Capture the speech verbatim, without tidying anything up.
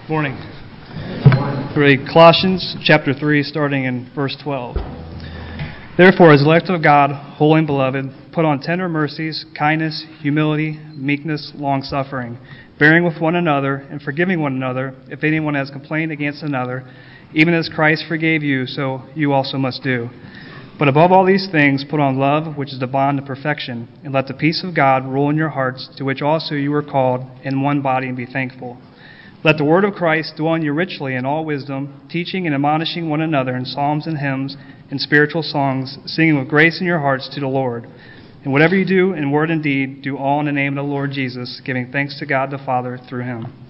Morning. Read Colossians chapter three, starting in verse twelve. Therefore, as elect of God, holy and beloved, put on tender mercies, kindness, humility, meekness, long-suffering, bearing with one another and forgiving one another, if anyone has complained against another, even as Christ forgave you, so you also must do. But above all these things, put on love, which is the bond of perfection, and let the peace of God rule in your hearts, to which also you were called in one body, and be thankful. Let the word of Christ dwell in you richly in all wisdom, teaching and admonishing one another in psalms and hymns and spiritual songs, singing with grace in your hearts to the Lord. And whatever you do in word and deed, do all in the name of the Lord Jesus, giving thanks to God the Father through him.